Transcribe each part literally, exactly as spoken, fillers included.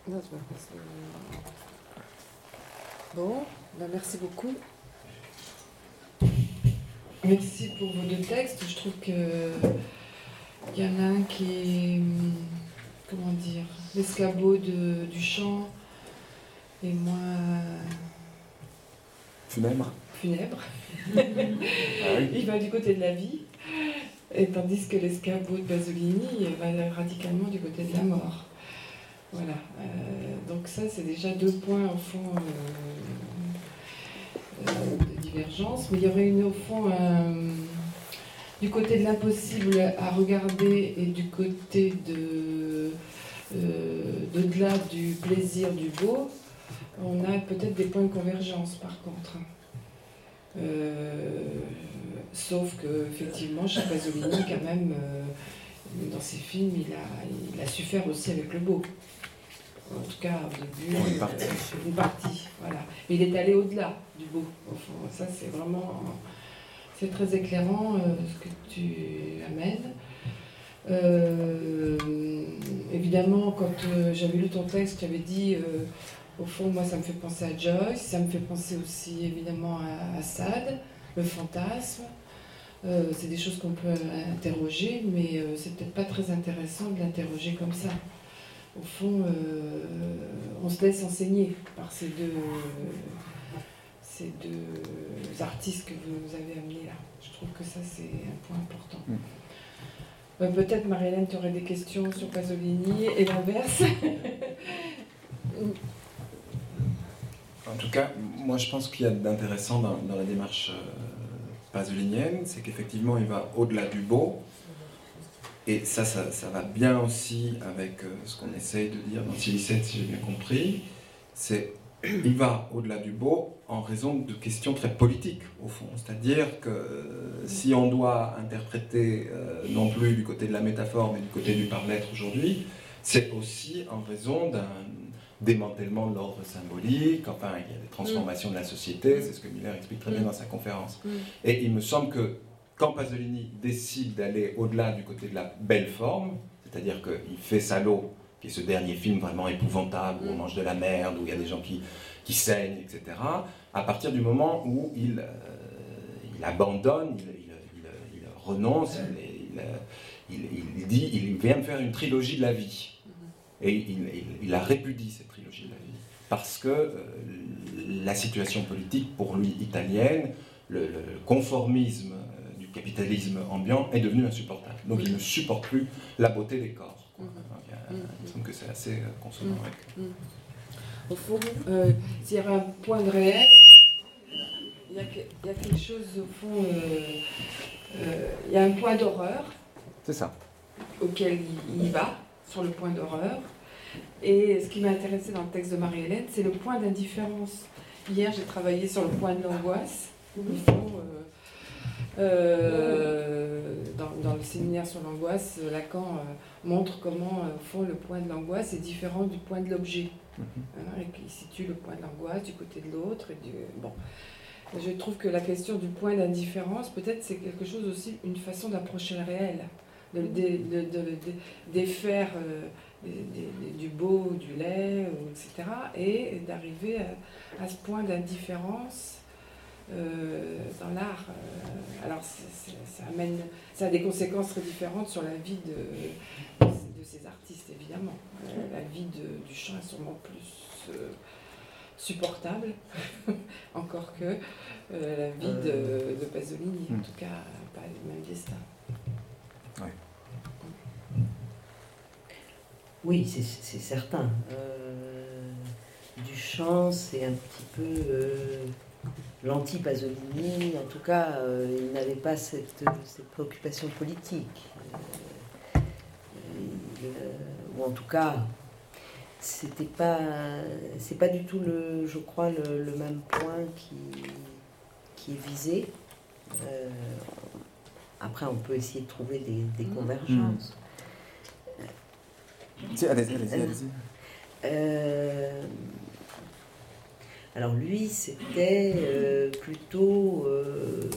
Non, je vais passer. Bon, ben merci beaucoup. Merci pour vos deux textes. Je trouve que il y en a un qui est, comment dire, l'escabeau de, du chant et moins funèbre. Funèbre. Ah oui. Il va du côté de la vie, et tandis que l'escabeau de Pasolini va radicalement du côté de la mort. Voilà. Euh, donc ça, c'est déjà deux points au fond euh, euh, de divergence. Mais il y aurait une au fond euh, du côté de l'impossible à regarder et du côté de euh, d'au-delà du plaisir du beau. On a peut-être des points de convergence par contre. Euh, sauf que effectivement chez Pasolini quand même euh, dans ses films il a, il a su faire aussi avec le beau, en tout cas au début bon, une partie, euh, une partie voilà. Mais il est allé au-delà du beau au fond. Ça c'est vraiment c'est très éclairant euh, ce que tu amènes. Euh, évidemment quand euh, j'avais lu ton texte j'avais dit euh, au fond, moi, ça me fait penser à Joyce, ça me fait penser aussi, évidemment, à, à Sade, le fantasme. Euh, c'est des choses qu'on peut interroger, mais euh, c'est peut-être pas très intéressant de l'interroger comme ça. Au fond, euh, on se laisse enseigner par ces deux, euh, ces deux artistes que vous nous avez amenés là. Je trouve que ça, c'est un point important. Mm. Euh, peut-être, Marie-Hélène, tu aurais des questions sur Pasolini et l'inverse. En tout cas, moi je pense qu'il y a d'intéressant dans, dans la démarche euh, pasolinienne, c'est qu'effectivement il va au-delà du beau, et ça, ça, ça va bien aussi avec euh, ce qu'on essaye de dire dans Silicette, si j'ai bien compris, c'est il va au-delà du beau en raison de questions très politiques au fond, c'est-à-dire que euh, si on doit interpréter euh, non plus du côté de la métaphore mais du côté du par-l'être aujourd'hui, c'est aussi en raison d'un démantèlement de l'ordre symbolique, enfin il y a des transformations de la société, c'est ce que Miller explique très bien dans sa conférence. Et il me semble que quand Pasolini décide d'aller au-delà du côté de la belle forme, c'est-à-dire qu'il fait Salo, qui est ce dernier film vraiment épouvantable, où on mange de la merde, où il y a des gens qui, qui saignent, et cetera, à partir du moment où il, euh, il abandonne, il, il, il, il renonce, il, il, il, il dit, il vient me faire une trilogie de la vie. Et il, il, il a répudié cette trilogie de la vie, parce que euh, la situation politique, pour lui, italienne, le, le conformisme euh, du capitalisme ambiant est devenu insupportable. Donc il ne supporte plus la beauté des corps. Quoi. Donc, il, y a, il me semble que c'est assez euh, consonant avec. Au fond, euh, s'il y avait un point de réel, il y a, il y a quelque chose, au fond, euh, euh, il y a un point d'horreur. C'est ça. Auquel il, il va. Sur le point d'horreur. Et ce qui m'a intéressé dans le texte de Marie-Hélène, c'est le point d'indifférence. Hier, j'ai travaillé sur le point de l'angoisse. Au fond, euh, euh, dans, dans le séminaire sur l'angoisse, Lacan euh, montre comment, euh, au fond, le point de l'angoisse est différent du point de l'objet. Hein, et qu'il situe le point de l'angoisse du côté de l'autre. Et du, bon. Je trouve que la question du point d'indifférence, peut-être, c'est quelque chose aussi, une façon d'approcher le réel. De le dé, de, de, de, défaire euh, des, des, du beau, du laid, et cetera, et d'arriver à, à ce point d'indifférence euh, dans l'art. Euh, alors, c'est, c'est, ça, amène, ça a des conséquences très différentes sur la vie de, de, de ces artistes, évidemment. Euh, la vie de, du chant est sûrement plus euh, supportable, encore que euh, la vie de, de Pasolini, en tout cas, pas le même destin. Ouais. Oui, c'est, c'est certain. Euh, Duchamp, c'est un petit peu euh, l'anti-Pasolini. En tout cas, euh, il n'avait pas cette, cette préoccupation politique. Euh, il, euh, ou en tout cas, c'était pas, c'est pas du tout, le, je crois, le, le même point qui, qui est visé. Euh, Après, on peut essayer de trouver des, des convergences. Mmh. Allez-y, allez-y, allez-y. Euh, alors lui, c'était euh, plutôt euh,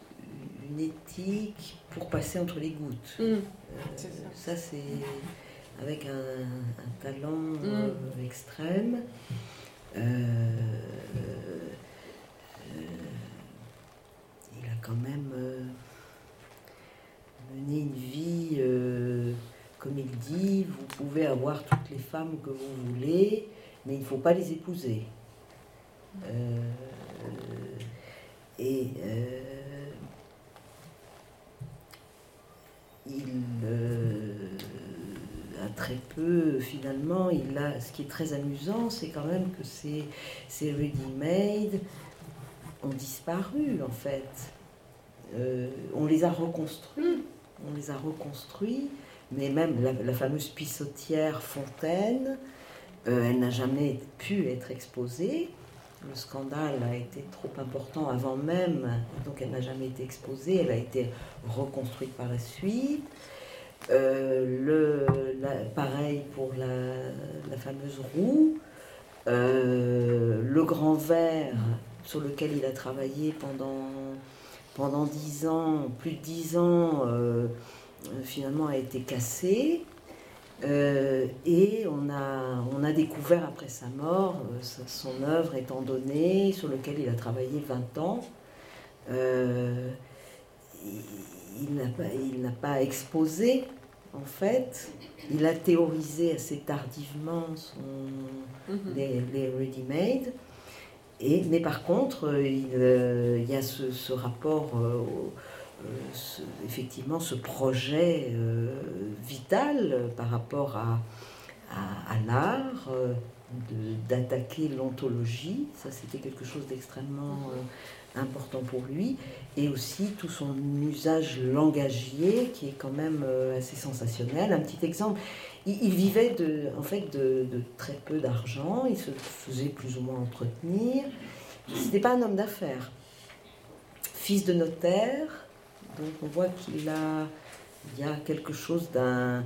une éthique pour passer entre les gouttes. Mmh. Euh, ça. ça, c'est avec un, un talent Mm. euh, extrême. Euh, euh, il a quand même euh, mené une vie, euh, comme il dit, vous pouvez avoir toutes les femmes que vous voulez, mais il ne faut pas les épouser. Euh, et euh, il euh, a très peu, finalement, il a, ce qui est très amusant, c'est quand même que ces, ces ready-made ont disparu, en fait. Euh, on les a reconstruits, on les a reconstruits, mais même la, la fameuse pissotière Fontaine, euh, elle n'a jamais pu être exposée. Le scandale a été trop important avant même, donc elle n'a jamais été exposée, elle a été reconstruite par la suite. Euh, le, la, pareil pour la, la fameuse roue, euh, le grand verre sur lequel il a travaillé pendant, pendant dix ans, plus de dix ans, euh, finalement a été cassé. Euh, et on a, on a découvert après sa mort euh, son œuvre étant donnée, sur lequel il a travaillé vingt ans. Euh, il n'a pas, il n'a pas exposé, en fait. Il a théorisé assez tardivement son, mm-hmm. les, les ready-made. Et, mais par contre, il, euh, il y a ce, ce rapport euh, au, Euh, ce, effectivement ce projet euh, vital par rapport à, à, à l'art, euh, de, d'attaquer l'ontologie, ça c'était quelque chose d'extrêmement euh, important pour lui, et aussi tout son usage langagier qui est quand même euh, assez sensationnel. Un petit exemple, il, il vivait de, en fait de, de très peu d'argent, il se faisait plus ou moins entretenir, c'était pas un homme d'affaires, fils de notaire. Donc on voit qu'il a, il y a quelque chose d'un...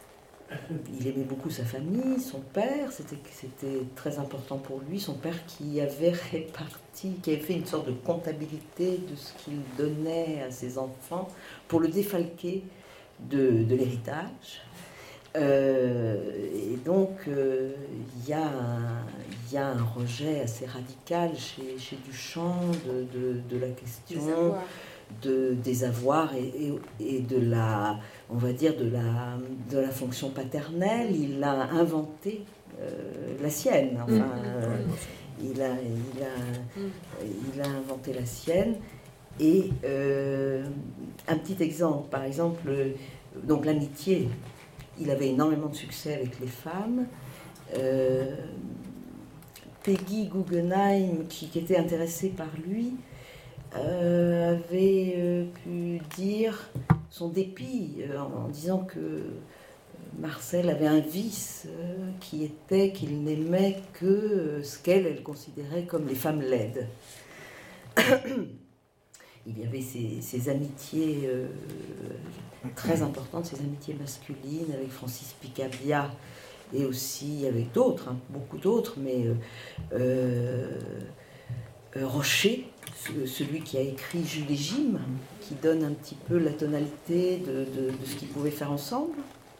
Il aimait beaucoup sa famille, son père, c'était, c'était très important pour lui, son père qui avait réparti, qui avait fait une sorte de comptabilité de ce qu'il donnait à ses enfants pour le défalquer de, de l'héritage. Euh, et donc euh, il y a un, il y a un rejet assez radical chez, chez Duchamp de, de, de la question... De, des avoirs et, et, et de la, on va dire, de la, de la fonction paternelle. Il a inventé euh, la sienne. Enfin, euh, il, a, il, a, il a inventé la sienne. Et euh, un petit exemple, par exemple, donc l'amitié, il avait énormément de succès avec les femmes. Euh, Peggy Guggenheim, qui, qui était intéressée par lui, Euh, avait euh, pu dire son dépit euh, en, en disant que Marcel avait un vice euh, qui était qu'il n'aimait que euh, ce qu'elle elle considérait comme les femmes laides. Il y avait ces, ces amitiés euh, très importantes, ces amitiés masculines avec Francis Picabia et aussi avec d'autres, hein, beaucoup d'autres, mais euh, euh, Rocher, celui qui a écrit Jules et Jim, qui donne un petit peu la tonalité de, de, de ce qu'ils pouvaient faire ensemble.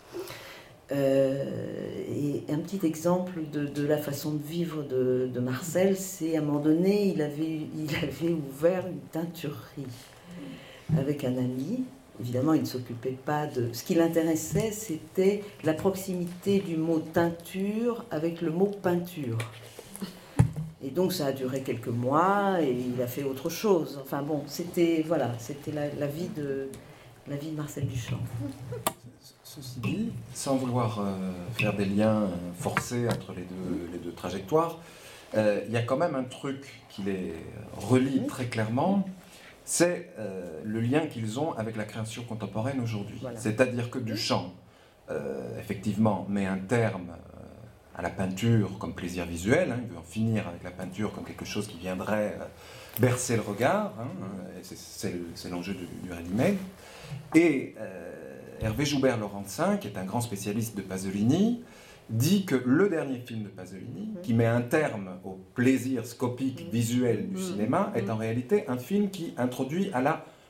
Euh, et un petit exemple de, de la façon de vivre de, de Marcel, c'est à un moment donné, il avait, il avait ouvert une teinturerie avec un ami. Évidemment, il ne s'occupait pas de... Ce qui l'intéressait, c'était la proximité du mot teinture avec le mot peinture. Et donc ça a duré quelques mois et il a fait autre chose. Enfin bon, c'était voilà, c'était la, la vie de la vie de Marcel Duchamp. Ceci dit, sans vouloir euh, faire des liens forcés entre les deux, les deux trajectoires, euh, il y a quand même un truc qui les relie très clairement, c'est euh, le lien qu'ils ont avec la création contemporaine aujourd'hui. Voilà. C'est-à-dire que Duchamp, euh, effectivement, met un terme à la peinture comme plaisir visuel, hein, il veut en finir avec la peinture comme quelque chose qui viendrait euh, bercer le regard, hein, euh, c'est, c'est, c'est l'enjeu du, du ready-made. Et euh, Hervé Joubert-Laurentin, qui est un grand spécialiste de Pasolini, dit que le dernier film de Pasolini, qui met un terme au plaisir scopique visuel du cinéma, est en réalité un film qui introduit à la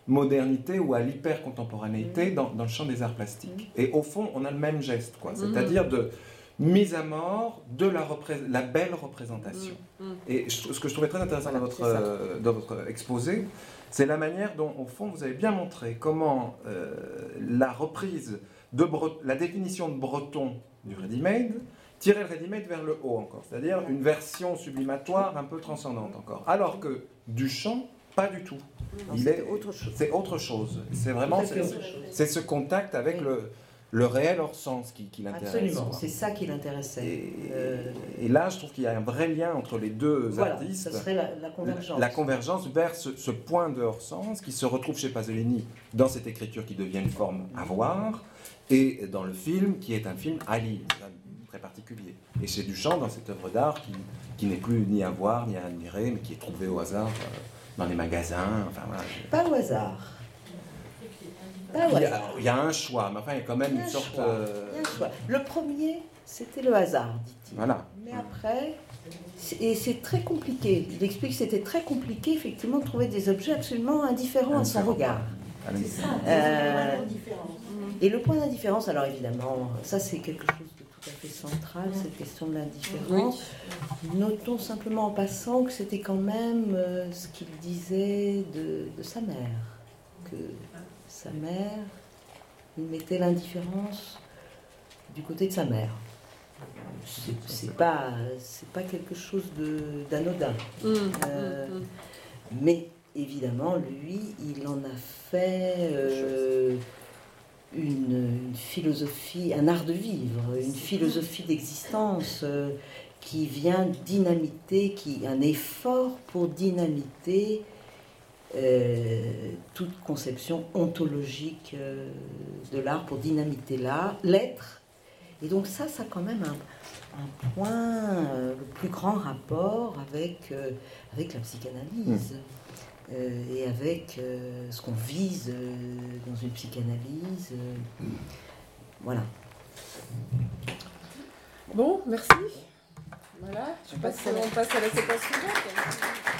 modernité ou à l'hyper-contemporanéité dans, dans le champ des arts plastiques. Et au fond, on a le même geste, quoi. C'est-à-dire de mise à mort de la, repré- la belle représentation. Et je, ce que je trouvais très intéressant dans votre, euh, dans votre exposé, c'est la manière dont, au fond, vous avez bien montré comment euh, la reprise, de Bre- la définition de Breton du ready-made tirait le ready-made vers le haut encore, c'est-à-dire une version sublimatoire un peu transcendante encore. Alors que Duchamp, pas du tout. Non, Il est autre chose. C'est autre chose. C'est vraiment c'est, c'est ce contact avec oui. le, le réel hors sens qui, qui l'intéresse. Absolument, c'est ça qui l'intéressait. Et, euh... et là, je trouve qu'il y a un vrai lien entre les deux voilà, artistes. Ça serait la, la convergence. La, la convergence vers ce, ce point de hors sens qui se retrouve chez Pasolini dans cette écriture qui devient une forme à voir, et dans le film qui est un film à lire, très particulier. Et chez Duchamp, dans cette œuvre d'art qui, qui n'est plus ni à voir ni à admirer, mais qui est trouvée au hasard euh, dans les magasins. Enfin, voilà. Pas au hasard. Pas au il, y a, hasard. il y a un choix, mais enfin, il y a quand même il y a une un sorte. Choix. Euh... Il y a un choix. Le premier, c'était le hasard, dit-il. Voilà. Mais après, et c'est très compliqué. Il explique que c'était très compliqué, effectivement, de trouver des objets absolument indifférents à son regard. C'est ça, euh, indifférence. Et le point d'indifférence, alors évidemment, ça c'est quelque chose de tout à fait central, cette question de l'indifférence. Oui. Notons simplement en passant que c'était quand même euh, ce qu'il disait de, de sa mère. Que sa mère, il mettait l'indifférence du côté de sa mère. C'est, c'est, pas, c'est pas quelque chose de, d'anodin. Mmh, euh, mmh. Mais évidemment, lui, il en a fait euh, une, une philosophie, un art de vivre, une philosophie d'existence euh, qui vient dynamiter, qui, un effort pour dynamiter euh, toute conception ontologique euh, de l'art, pour dynamiter l'art, l'être. Et donc ça, ça a quand même un, un point, euh, le plus grand rapport avec, euh, avec la psychanalyse. Mmh. Euh, et avec euh, ce qu'on vise euh, dans une psychanalyse. Euh, voilà. Bon, merci. Voilà, je passe, on passe à la séquence suivante.